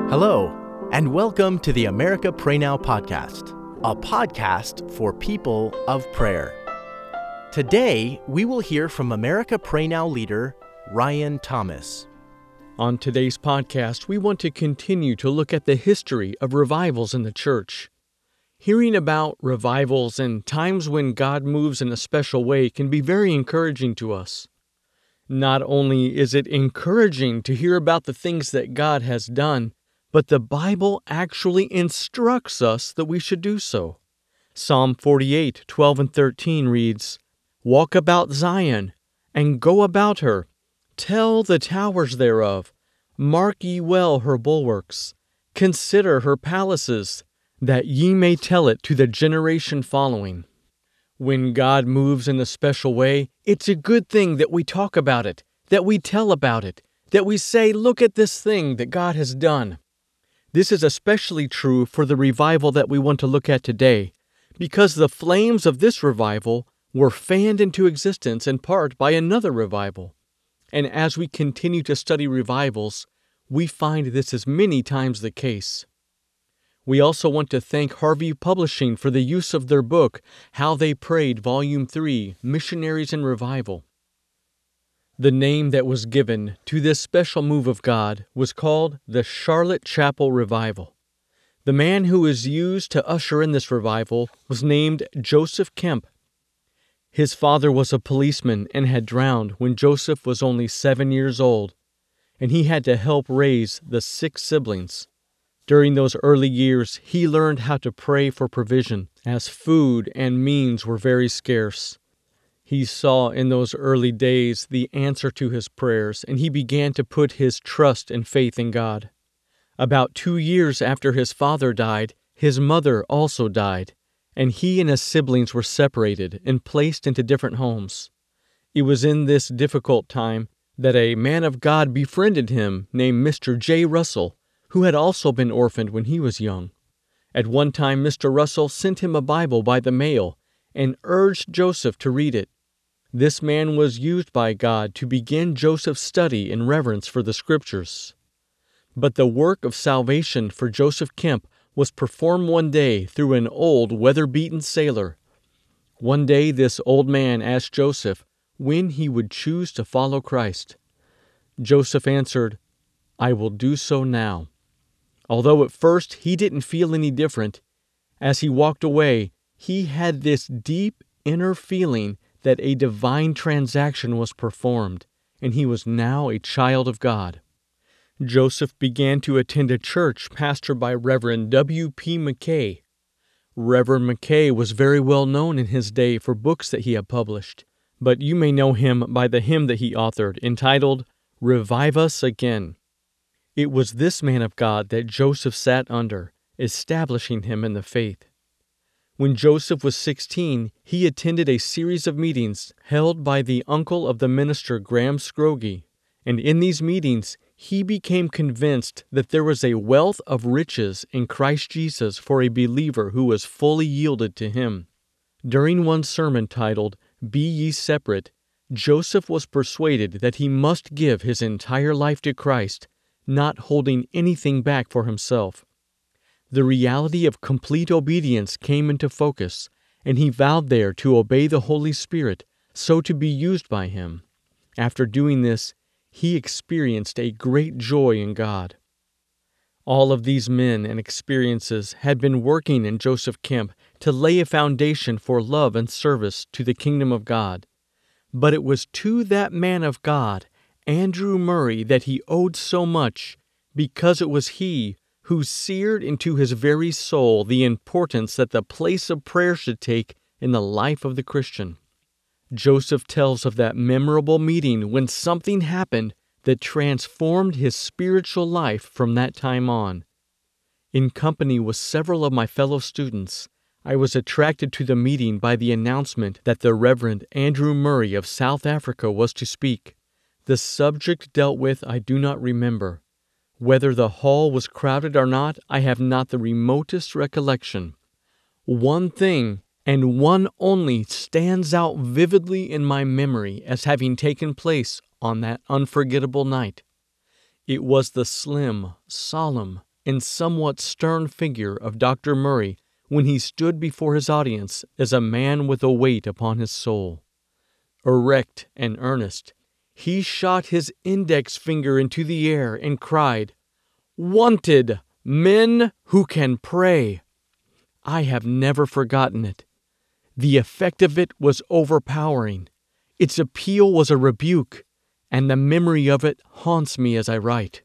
Hello, and welcome to the America Pray Now podcast, a podcast for people of prayer. Today, we will hear from America Pray Now leader Ryan Thomas. On today's podcast, we want to continue to look at the history of revivals in the church. Hearing about revivals and times when God moves in a special way can be very encouraging to us. Not only is it encouraging to hear about the things that God has done, but the Bible actually instructs us that we should do so. Psalm 48:12 and 13 reads, "Walk about Zion, and go about her. Tell the towers thereof, mark ye well her bulwarks. Consider her palaces, that ye may tell it to the generation following." When God moves in a special way, it's a good thing that we talk about it, that we tell about it, that we say, "Look at this thing that God has done." This is especially true for the revival that we want to look at today, because the flames of this revival were fanned into existence in part by another revival. And as we continue to study revivals, we find this is many times the case. We also want to thank Harvey Publishing for the use of their book, How They Prayed, Volume 3, Missionaries in Revival. The name that was given to this special move of God was called the Charlotte Chapel Revival. The man who was used to usher in this revival was named Joseph Kemp. His father was a policeman and had drowned when Joseph was only 7 years old, and he had to help raise the 6 siblings. During those early years, he learned how to pray for provision, as food and means were very scarce. He saw in those early days the answer to his prayers, and he began to put his trust and faith in God. About 2 years after his father died, his mother also died, and he and his siblings were separated and placed into different homes. It was in this difficult time that a man of God befriended him named Mr. J. Russell, who had also been orphaned when he was young. At one time, Mr. Russell sent him a Bible by the mail and urged Joseph to read it. This man was used by God to begin Joseph's study and reverence for the Scriptures. But the work of salvation for Joseph Kemp was performed one day through an old, weather-beaten sailor. One day this old man asked Joseph when he would choose to follow Christ. Joseph answered, "I will do so now." Although at first he didn't feel any different, as he walked away, he had this deep inner feeling that a divine transaction was performed, and he was now a child of God. Joseph began to attend a church pastored by Reverend W.P. McKay. Reverend McKay was very well known in his day for books that he had published, but you may know him by the hymn that he authored entitled, "Revive Us Again." It was this man of God that Joseph sat under, establishing him in the faith. When Joseph was 16, he attended a series of meetings held by the uncle of the minister Graham Scroggie, and in these meetings, he became convinced that there was a wealth of riches in Christ Jesus for a believer who was fully yielded to him. During one sermon titled, "Be Ye Separate," Joseph was persuaded that he must give his entire life to Christ, not holding anything back for himself. The reality of complete obedience came into focus, and he vowed there to obey the Holy Spirit, so to be used by him. After doing this, he experienced a great joy in God. All of these men and experiences had been working in Joseph Kemp to lay a foundation for love and service to the kingdom of God. But it was to that man of God, Andrew Murray, that he owed so much, because it was he who seared into his very soul the importance that the place of prayer should take in the life of the Christian. Joseph tells of that memorable meeting when something happened that transformed his spiritual life from that time on. In company with several of my fellow students, I was attracted to the meeting by the announcement that the Reverend Andrew Murray of South Africa was to speak. The subject dealt with I do not remember. Whether the hall was crowded or not, I have not the remotest recollection. One thing, and one only, stands out vividly in my memory as having taken place on that unforgettable night. It was the slim, solemn, and somewhat stern figure of Dr. Murray when he stood before his audience as a man with a weight upon his soul. Erect and earnest, he shot his index finger into the air and cried, "Wanted! Men who can pray!" I have never forgotten it. The effect of it was overpowering. Its appeal was a rebuke, and the memory of it haunts me as I write.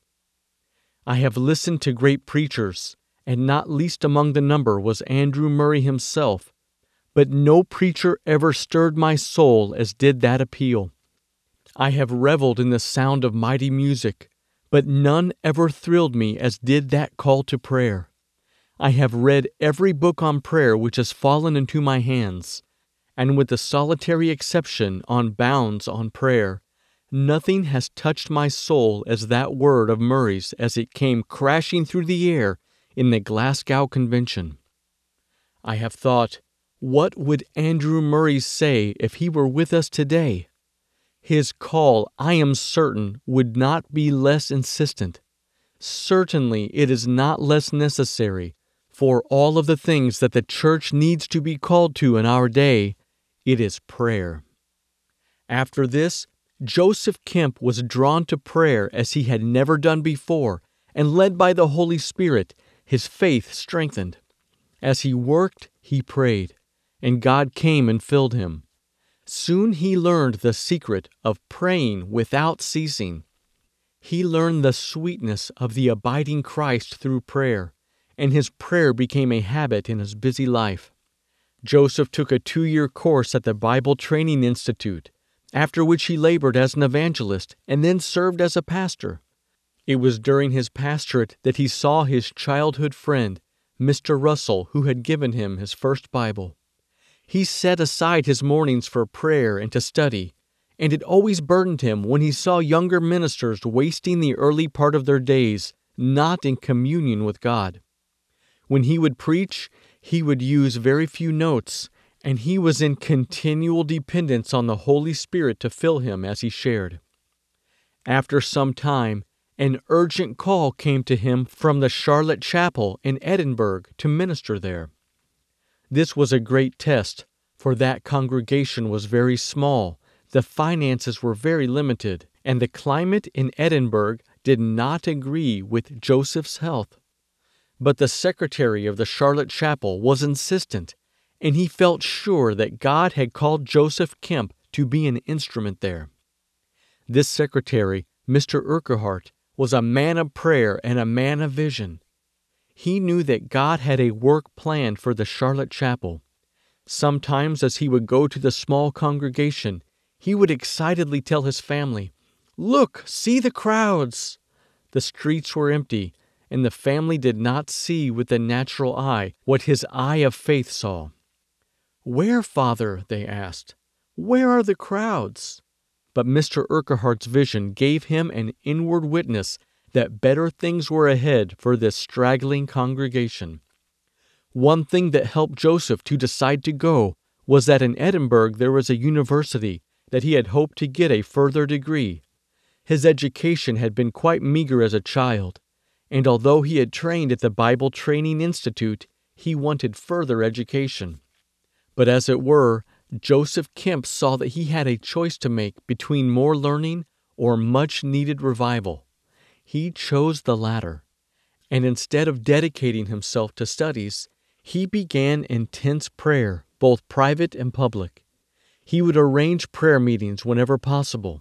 I have listened to great preachers, and not least among the number was Andrew Murray himself, but no preacher ever stirred my soul as did that appeal. I have reveled in the sound of mighty music, but none ever thrilled me as did that call to prayer. I have read every book on prayer which has fallen into my hands, and with the solitary exception on Bounds on Prayer, nothing has touched my soul as that word of Murray's as it came crashing through the air in the Glasgow Convention. I have thought, what would Andrew Murray say if he were with us today? His call, I am certain, would not be less insistent. Certainly it is not less necessary. For all of the things that the church needs to be called to in our day, it is prayer. After this, Joseph Kemp was drawn to prayer as he had never done before, and led by the Holy Spirit, his faith strengthened. As he worked, he prayed, and God came and filled him. Soon he learned the secret of praying without ceasing. He learned the sweetness of the abiding Christ through prayer, and his prayer became a habit in his busy life. Joseph took a 2-year course at the Bible Training Institute, after which he labored as an evangelist and then served as a pastor. It was during his pastorate that he saw his childhood friend, Mr. Russell, who had given him his first Bible. He set aside his mornings for prayer and to study, and it always burdened him when he saw younger ministers wasting the early part of their days not in communion with God. When he would preach, he would use very few notes, and he was in continual dependence on the Holy Spirit to fill him as he shared. After some time, an urgent call came to him from the Charlotte Chapel in Edinburgh to minister there. This was a great test, for that congregation was very small, the finances were very limited, and the climate in Edinburgh did not agree with Joseph's health. But the secretary of the Charlotte Chapel was insistent, and he felt sure that God had called Joseph Kemp to be an instrument there. This secretary, Mr. Urquhart, was a man of prayer and a man of vision. He knew that God had a work planned for the Charlotte Chapel. Sometimes as he would go to the small congregation, he would excitedly tell his family, "Look, see the crowds!" The streets were empty, and the family did not see with the natural eye what his eye of faith saw. "Where, Father?" they asked. "Where are the crowds?" But Mr. Urquhart's vision gave him an inward witness that better things were ahead for this straggling congregation. One thing that helped Joseph to decide to go was that in Edinburgh there was a university that he had hoped to get a further degree. His education had been quite meager as a child, and although he had trained at the Bible Training Institute, he wanted further education. But as it were, Joseph Kemp saw that he had a choice to make between more learning or much-needed revival. He chose the latter, and instead of dedicating himself to studies, he began intense prayer, both private and public. He would arrange prayer meetings whenever possible.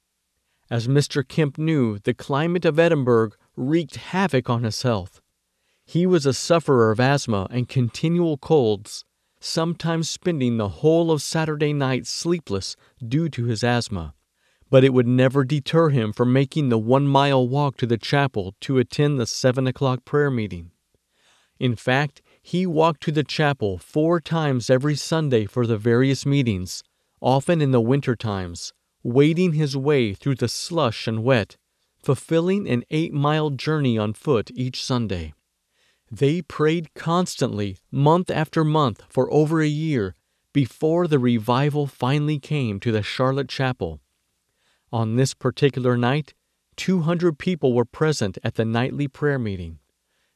As Mr. Kemp knew, the climate of Edinburgh wreaked havoc on his health. He was a sufferer of asthma and continual colds, sometimes spending the whole of Saturday night sleepless due to his asthma. But it would never deter him from making the 1-mile walk to the chapel to attend the 7 o'clock prayer meeting. In fact, he walked to the chapel 4 times every Sunday for the various meetings, often in the winter times, wading his way through the slush and wet, fulfilling an 8-mile journey on foot each Sunday. They prayed constantly, month after month, for over a year, before the revival finally came to the Charlotte Chapel. On this particular night, 200 people were present at the nightly prayer meeting.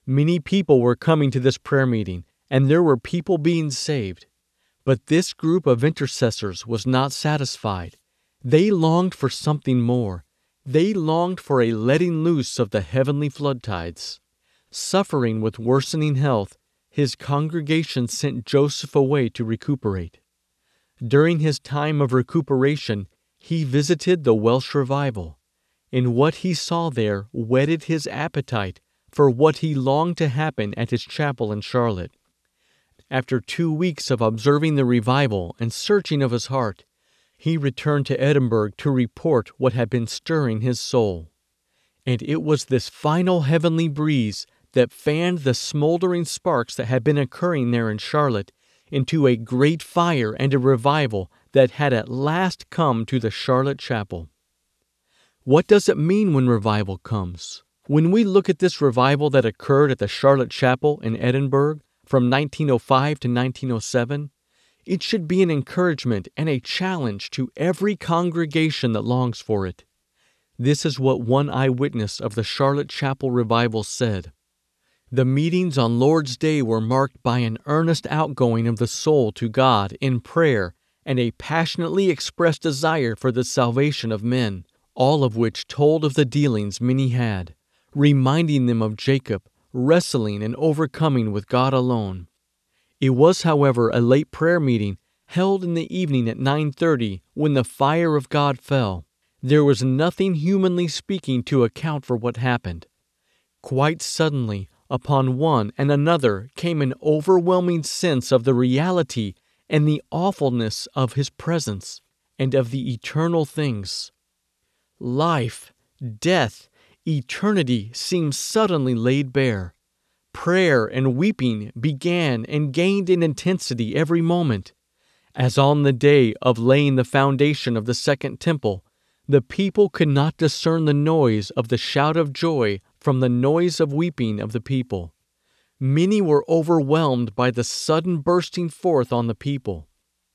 Many people were coming to this prayer meeting, and there were people being saved. But this group of intercessors was not satisfied. They longed for something more. They longed for a letting loose of the heavenly flood tides. Suffering with worsening health, his congregation sent Joseph away to recuperate. During his time of recuperation, he visited the Welsh revival, and what he saw there whetted his appetite for what he longed to happen at his chapel in Charlotte. After 2 weeks of observing the revival and searching of his heart, he returned to Edinburgh to report what had been stirring his soul. And it was this final heavenly breeze that fanned the smoldering sparks that had been occurring there in Charlotte into a great fire and a revival that had at last come to the Charlotte Chapel. What does it mean when revival comes? When we look at this revival that occurred at the Charlotte Chapel in Edinburgh from 1905 to 1907, it should be an encouragement and a challenge to every congregation that longs for it. This is what one eyewitness of the Charlotte Chapel revival said. The meetings on Lord's Day were marked by an earnest outgoing of the soul to God in prayer and a passionately expressed desire for the salvation of men, all of which told of the dealings many had, reminding them of Jacob, wrestling and overcoming with God alone. It was, however, a late prayer meeting held in the evening at 9:30 when the fire of God fell. There was nothing humanly speaking to account for what happened. Quite suddenly, upon one and another came an overwhelming sense of the reality and the awfulness of His presence and of the eternal things. Life, death, eternity seemed suddenly laid bare. Prayer and weeping began and gained in intensity every moment. As on the day of laying the foundation of the Second Temple, the people could not discern the noise of the shout of joy from the noise of weeping of the people. Many were overwhelmed by the sudden bursting forth on the people.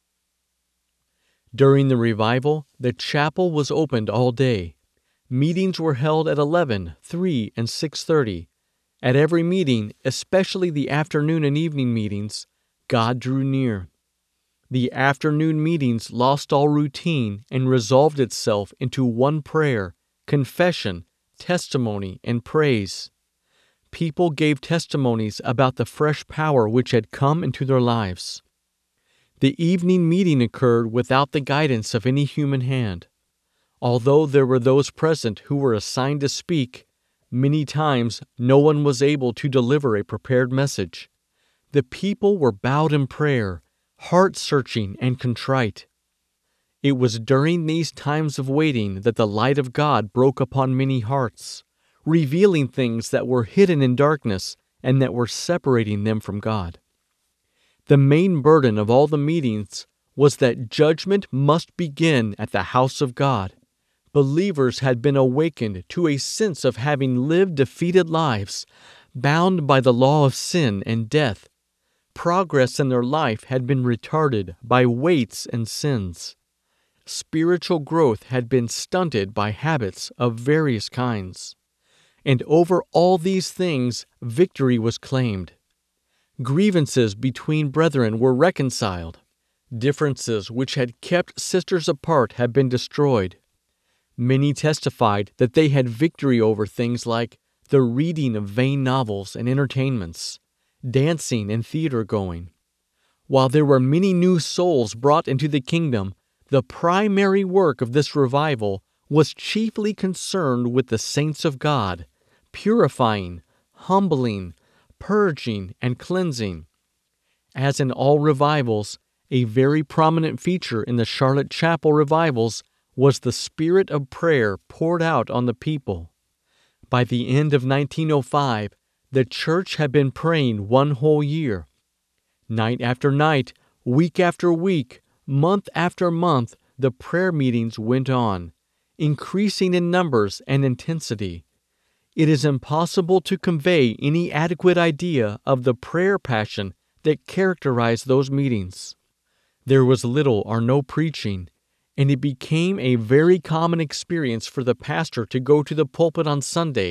During the revival, the chapel was opened all day. Meetings were held at 11, 3, and 6:30. At every meeting, especially the afternoon and evening meetings, God drew near. The afternoon meetings lost all routine and resolved itself into one prayer, confession, testimony, and praise. People gave testimonies about the fresh power which had come into their lives. The evening meeting occurred without the guidance of any human hand. Although there were those present who were assigned to speak, many times no one was able to deliver a prepared message. The people were bowed in prayer, heart-searching and contrite. It was during these times of waiting that the light of God broke upon many hearts, revealing things that were hidden in darkness and that were separating them from God. The main burden of all the meetings was that judgment must begin at the house of God. Believers had been awakened to a sense of having lived defeated lives, bound by the law of sin and death. Progress in their life had been retarded by weights and sins. Spiritual growth had been stunted by habits of various kinds. And over all these things, victory was claimed. Grievances between brethren were reconciled. Differences which had kept sisters apart had been destroyed. Many testified that they had victory over things like the reading of vain novels and entertainments, dancing and theater going. While there were many new souls brought into the kingdom, the primary work of this revival was chiefly concerned with the saints of God, purifying, humbling, purging, and cleansing. As in all revivals, a very prominent feature in the Charlotte Chapel revivals was the spirit of prayer poured out on the people. By the end of 1905, the church had been praying one whole year. Night after night, week after week, month after month, the prayer meetings went on, increasing in numbers and intensity. It is impossible to convey any adequate idea of the prayer passion that characterized those meetings. There was little or no preaching, and it became a very common experience for the pastor to go to the pulpit on Sunday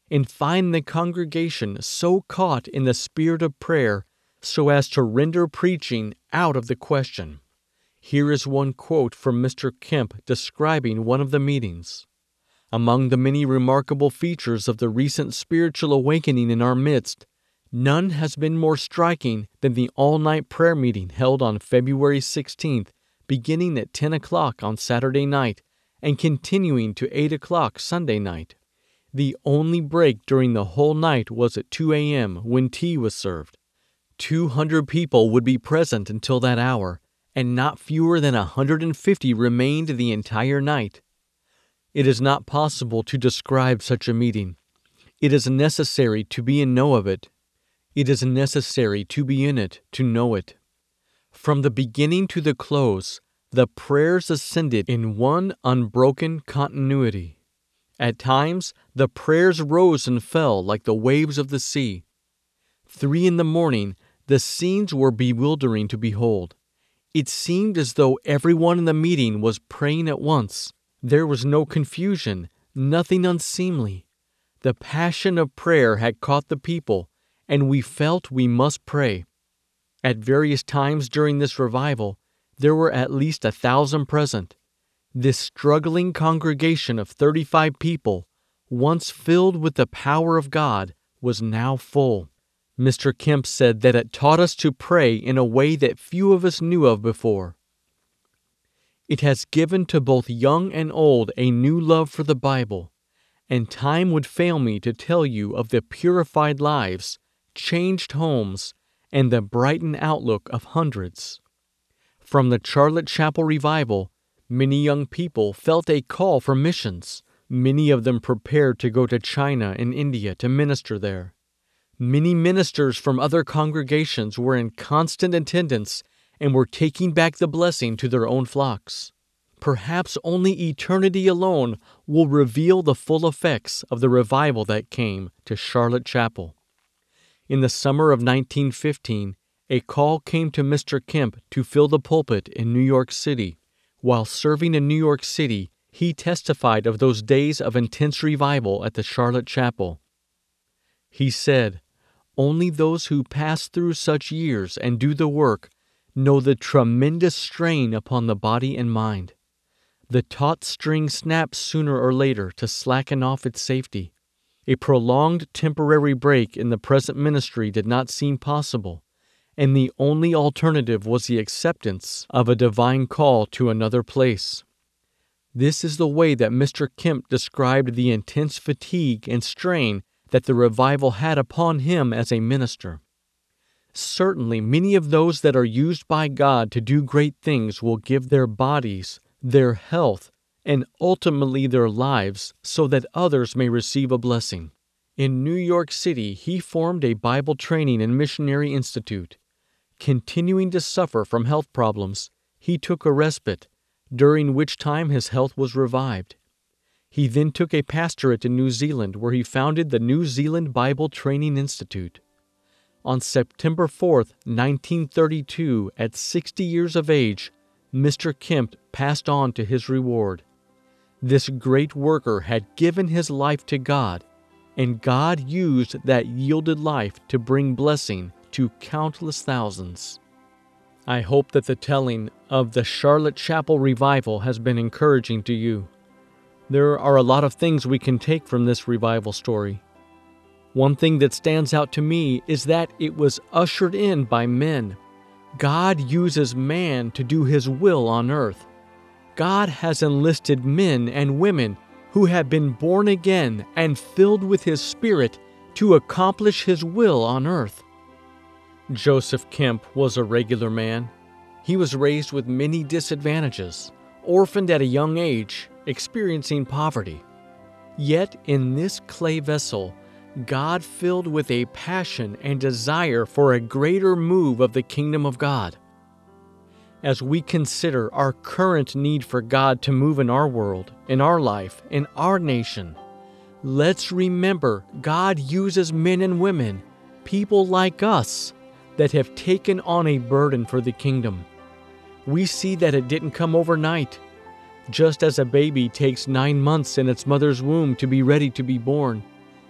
and find the congregation so caught in the spirit of prayer so as to render preaching out of the question. Here is one quote from Mr. Kemp describing one of the meetings. Among the many remarkable features of the recent spiritual awakening in our midst, none has been more striking than the all-night prayer meeting held on February 16th, beginning at 10 o'clock on Saturday night and continuing to 8 o'clock Sunday night. The only break during the whole night was at 2 a.m. when tea was served. 200 people would be present until that hour, and not fewer than 150 remained the entire night. It is not possible to describe such a meeting. It is necessary to be in know of it. It is necessary to be in it to know it. From the beginning to the close, the prayers ascended in one unbroken continuity. At times, the prayers rose and fell like the waves of the sea. 3 a.m, the scenes were bewildering to behold. It seemed as though everyone in the meeting was praying at once. There was no confusion, nothing unseemly. The passion of prayer had caught the people, and we felt we must pray. At various times during this revival, there were at least 1,000 present. This struggling congregation of 35 people, once filled with the power of God, was now full. Mr. Kemp said that it taught us to pray in a way that few of us knew of before. It has given to both young and old a new love for the Bible, and time would fail me to tell you of the purified lives, changed homes, and the brightened outlook of hundreds. From the Charlotte Chapel Revival, many young people felt a call for missions. Many of them prepared to go to China and India to minister there. Many ministers from other congregations were in constant attendance and were taking back the blessing to their own flocks. Perhaps only eternity alone will reveal the full effects of the revival that came to Charlotte Chapel. In the summer of 1915, a call came to Mr. Kemp to fill the pulpit in New York City. While serving in New York City, he testified of those days of intense revival at the Charlotte Chapel. He said, "Only those who pass through such years and do the work know the tremendous strain upon the body and mind. The taut string snaps sooner or later to slacken off its safety. A prolonged temporary break in the present ministry did not seem possible, and the only alternative was the acceptance of a divine call to another place." This is the way that Mr. Kemp described the intense fatigue and strain that the revival had upon him as a minister. Certainly, many of those that are used by God to do great things will give their bodies, their health, and ultimately their lives so that others may receive a blessing. In New York City, he formed a Bible Training and Missionary Institute. Continuing to suffer from health problems, he took a respite, during which time his health was revived. He then took a pastorate in New Zealand, where he founded the New Zealand Bible Training Institute. On September 4th, 1932, at 60 years of age, Mr. Kemp passed on to his reward. This great worker had given his life to God, and God used that yielded life to bring blessing to countless thousands. I hope that the telling of the Charlotte Chapel Revival has been encouraging to you. There are a lot of things we can take from this revival story. One thing that stands out to me is that it was ushered in by men. God uses man to do His will on earth. God has enlisted men and women who have been born again and filled with His Spirit to accomplish His will on earth. Joseph Kemp was a regular man. He was raised with many disadvantages, orphaned at a young age, experiencing poverty. Yet in this clay vessel, God filled with a passion and desire for a greater move of the kingdom of God. As we consider our current need for God to move in our world, in our life, in our nation, let's remember God uses men and women, people like us, that have taken on a burden for the kingdom. We see that it didn't come overnight. Just as a baby takes 9 months in its mother's womb to be ready to be born,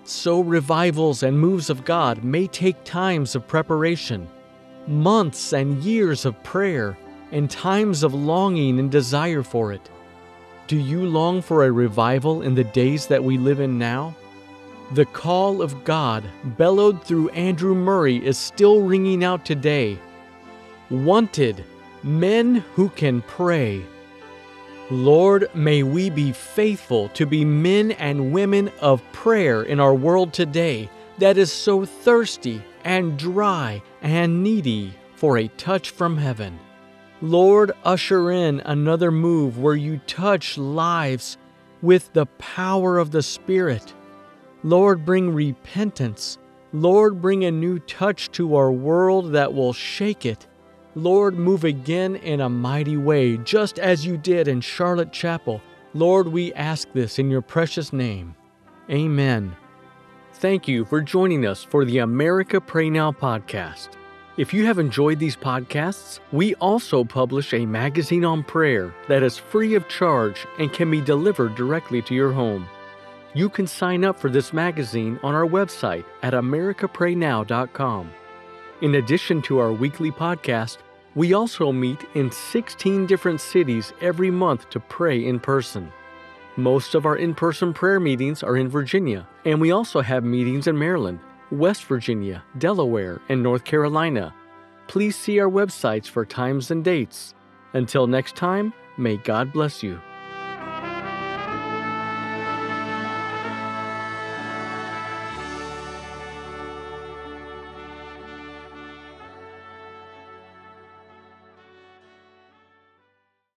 So revivals and moves of God may take times of preparation, months and years of prayer, and times of longing and desire for it. Do you long for a revival in the days that we live in now? The call of God, bellowed through Andrew Murray, is still ringing out today. Wanted, men who can pray. Lord, may we be faithful to be men and women of prayer in our world today that is so thirsty and dry and needy for a touch from heaven. Lord, usher in another move where you touch lives with the power of the Spirit. Lord, bring repentance. Lord, bring a new touch to our world that will shake it. Lord, move again in a mighty way, just as you did in Charlotte Chapel. Lord, we ask this in your precious name. Amen. Thank you for joining us for the America Pray Now podcast. If you have enjoyed these podcasts, we also publish a magazine on prayer that is free of charge and can be delivered directly to your home. You can sign up for this magazine on our website at americapraynow.com. In addition to our weekly podcast, we also meet in 16 different cities every month to pray in person. Most of our in-person prayer meetings are in Virginia, and we also have meetings in Maryland, West Virginia, Delaware, and North Carolina. Please see our websites for times and dates. Until next time, may God bless you.